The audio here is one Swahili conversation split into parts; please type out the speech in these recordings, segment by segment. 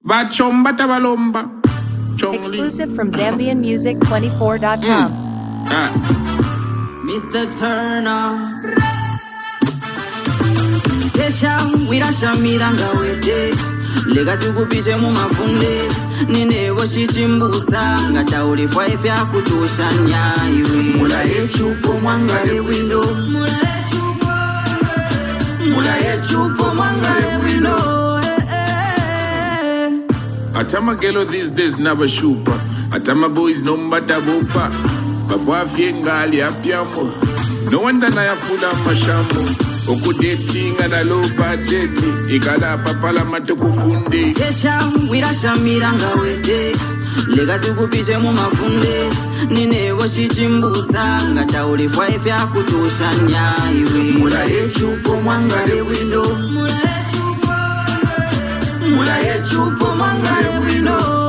Bachomba tabalomba. Exclusive from ZambianMusic24.com. Mr. Turner Tesha wirasha miranga wete Lega tukupise mu mafunde Nine washichimbusa Ngata ulifwa ifya kutushanya Mula yechupo mwangale window Mula yechupo mwangale window Atama gelo these days never shupa. Atama boys no mbata bupa. Bafwa fiengali apiamo. No wonder na ya fula mashambo. Oku dating and a low budget. Ikala papala matukufundi. Tesha wirasha miranga wete Lega tukupise mu mafunde Nine washichimbusa Ngata ulifwa ifya kutushanya Mula yechupo mwangale window Mula yechupo mwangale window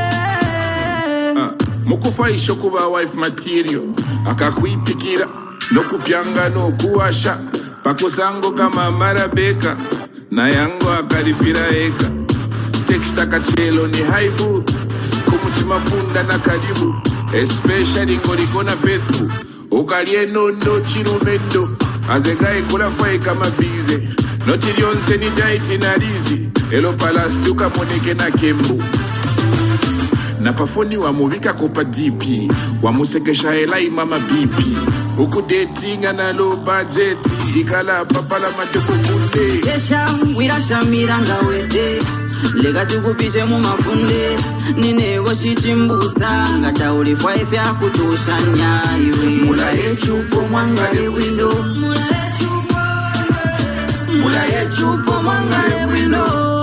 Mukufa ishoku ba wife material. Akakuipikira. No kupyanga no kuwasha. Pakusango kama marabeka. Na yango akaripira eka. Teksta kachelo ni haibu. Kumutima punda na karibu. Especially ngoriko na faithful. Ukalie no chirumendo. Azegae kula fai kama bize. No chirionse ni daiti na rizi. Elo palastuka moneke na kembu. Na pafoni wa muvika kopa DP. Wa musekesha elai mama BP. Uku dating na low budget. Ikala papala matukufunde. Tesha wirasha miranga wete Lega tukupise mu mafunde Nine washichimbusa Ngata ulifwa ifya kutushanya Mula yechupo mwangale window Mula yechupo mwangale window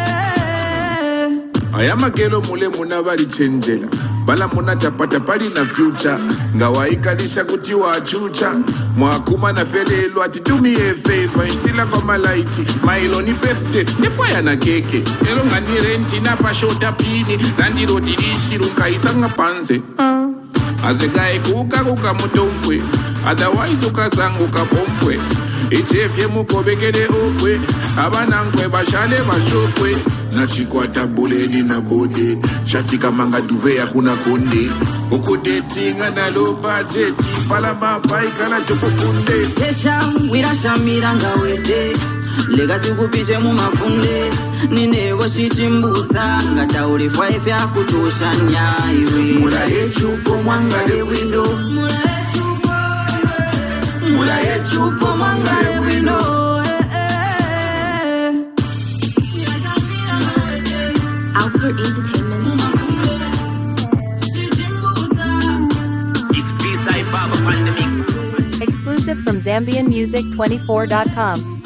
Ayama gelo mule muna bali chenjela. Bala muna chapata pali na future. Ngawa ikalisha kuti wa chucha. Mwakuma na felelo ati do me a favor. Instila kwa malaiti. Mailo ni birthday. Nefaya na keke. Elo ngani renti na pashota pini. Nandi roti rishi runka isanga panze. Azegae kuka mutompwe. Otherwise ukasangu kapompwe. Ichefye mukobekele okwe. Abanangwe bashale bashokwe. Nashikwata buleni na bode. Chatika manga duve ya kuna konde. Uku dating na low budget. Pala mapa ikala tukufunde. Tesha wirasha miranga wete Lega tukupise mu mafunde Nine washichimbusa Ngata ulifwa ifya kutushanya Mula yechupo mwangale window Mula yechupo mwangale window Alfred Entertainment. Exclusive from ZambianMusic24.com.